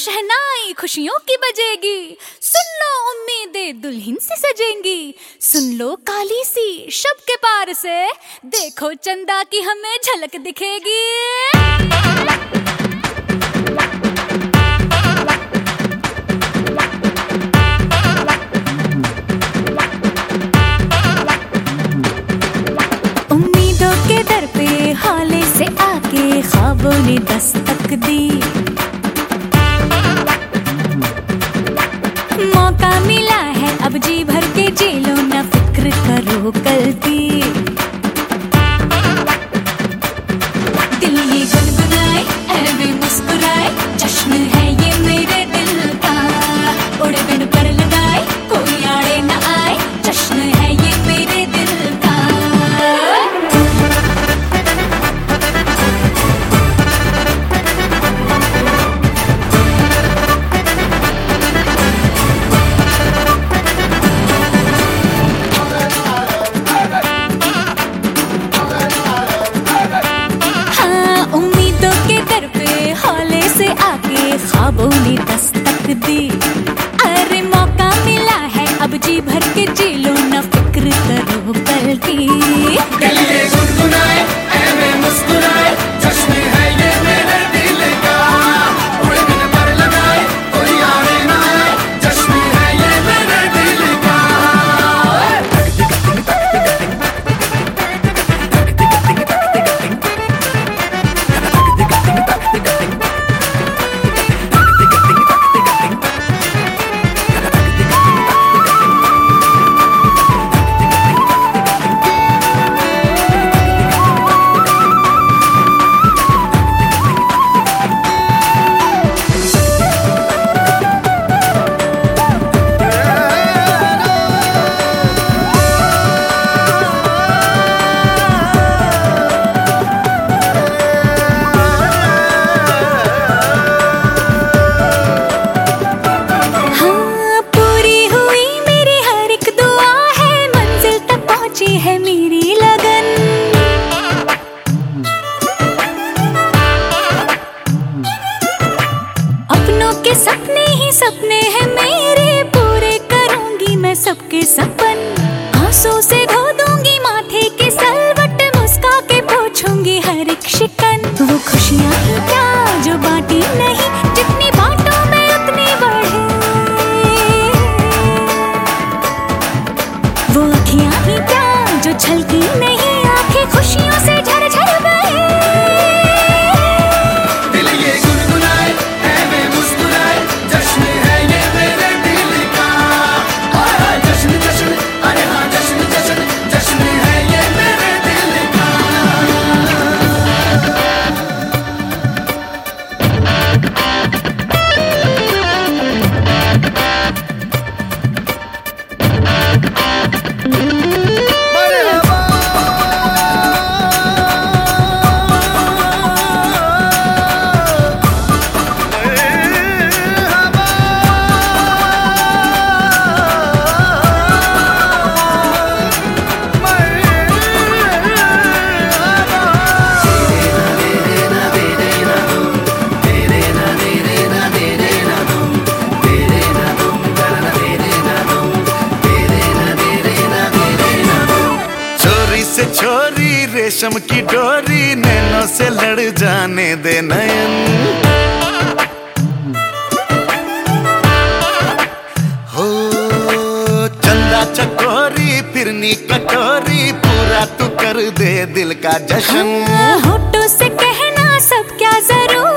शहनाई खुशियों की बजेगी। सुन लो उम्मीदें दुल्हन से सजेंगी। सुन लो काली सी शब के पार से, देखो चंदा की हमें झलक दिखेगी। उम्मीदों के दर पे हाले से आके ख्वाबों ने दस्तक दी। मौका मिला है अब जी भर के जी लो, ना फिक्र करो कल की। दिल ये गुनगुनाए ऐ मुस्कुराए, जश्न है ये मेरे दिल का। उड़े बिन पर लगाए कोई आड़े न आए, जश्न है ये मेरे दिल का। ख्वाबों ने दस्तक दी। अरे मौका मिला है अब जी भर के जी लो, ना फिक्र करो कल की। दिल ये गुनगुनाए ऐ मुस्कुराए, जश्न है ये मेरे दिल का। उड़े बिन पर लगाए कोई आड़े ना आए, जश्न है ये मेरे दिल का। है मेरी लगन, अपनों के सपने ही सपने हैं मेरे, पूरे करूंगी मैं सबके सपन। आंसू से धो दूंगी माथे के सलवट, मुस्का के पोछूंगी हर एक शिकन। वो खुशियां ही क्या जो बांटी नहीं, जितनी बांटो मैं उतनी बढ़े। वो अखियां ही क्या जो छलकी नहीं, आंखें खुशियों से झरझर बहे। दिल ये गुनगुनाए ऐ मुस्कुराए, जश्न है ये मेरे दिल का। हाँ जश्न जश्न, अरे हाँ जश्न जश्न, जश्न है ये मेरे दिल का। छोरी रेशम की डोरी, नैनों से लड़ जाने दे नयन। हो चंदा चकोरी फिरनी कटोरी, पूरा तू कर दे दिल का जश्न। होठों से कहना सब क्या जरूर